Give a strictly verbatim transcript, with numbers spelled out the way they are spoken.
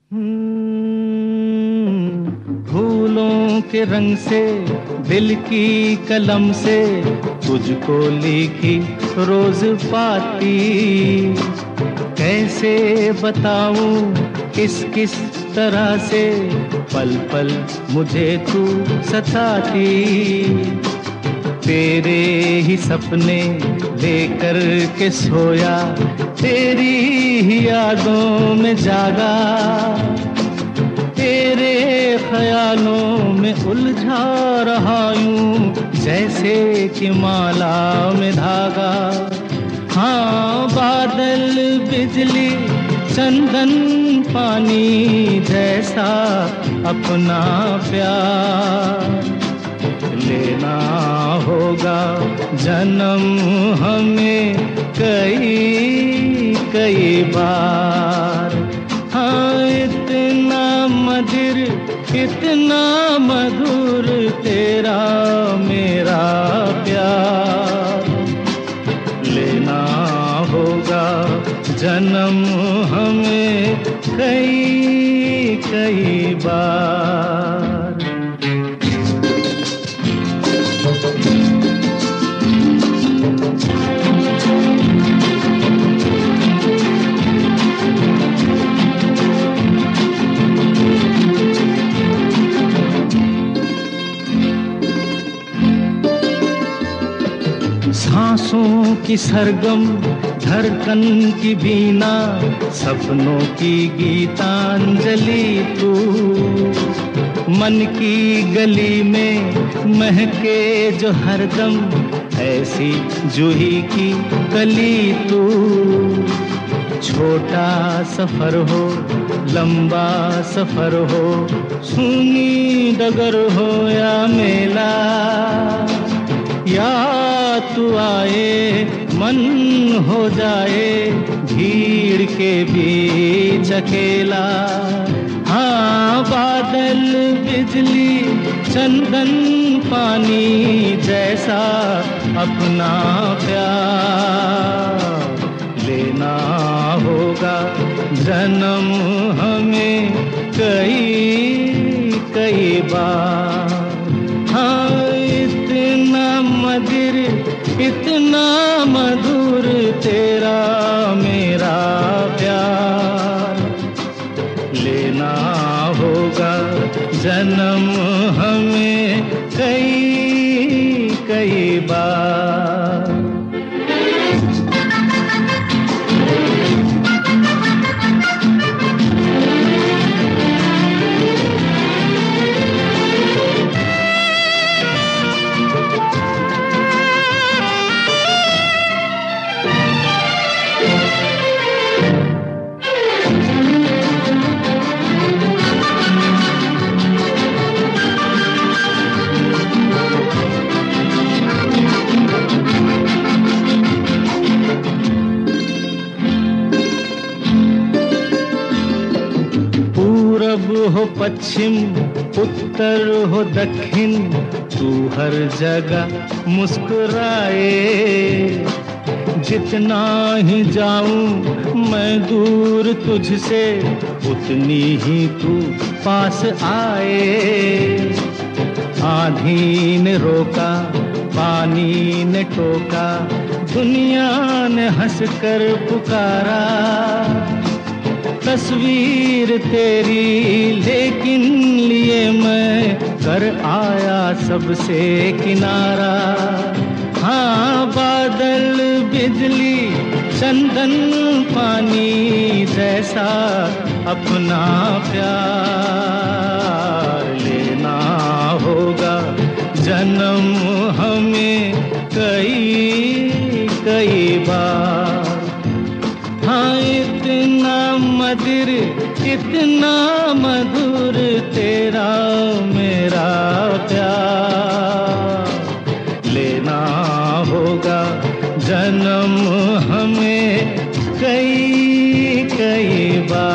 हम्म, फूलों के रंग से दिल की कलम से तुझको लिखी रोज पाती, कैसे बताऊं किस किस तरह से पल पल मुझे तू सताती। तेरे ही सपने लेकर के सोया, तेरी ही यादों में जागा, तेरे ख्यालों में उलझा रहा यूं जैसे कि माला में धागा। हाँ, बादल बिजली चंदन पानी जैसा अपना प्यार लेना होगा जन्म हमें कई कई बार। हाँ, इतना मधुर इतना मधुर तेरा मेरा प्यार लेना होगा जन्म हमें कई कई बार। सांसों की सरगम धड़कन की बीना, सपनों की गीतांजलि तू, मन की गली में महके जो हरदम ऐसी जूही की कली तू। छोटा सफर हो लंबा सफर हो, सूनी डगर हो या मेला, या तू आए मन हो जाए भीड़ के बीच अकेला। हाँ, बादल बिजली चंदन पानी जैसा अपना प्यार लेना होगा जन्म हमें कई कई बार। हाँ, इतना मधुर इतना मधुर तेरा मेरा प्यार लेना होगा जन्म हमें कई कई बार। हो पश्चिम उत्तर हो दक्षिण, तू हर जगह मुस्कुराए। जितना ही जाऊं मैं दूर तुझसे, उतनी ही तू पास आए। आंधी ने रोका पानी ने टोका, दुनिया ने हंसकर पुकारा। तस्वीर तेरी लेकिन लिए मैं कर आया सबसे किनारा। हाँ, बादल बिजली चंदन पानी जैसा अपना प्यार लेना होगा जन्म हमें कई कई बार। हाँ, इतना मधुर इतना मधुर तेरा मेरा प्यार लेना होगा जन्म हमें कई कई बार।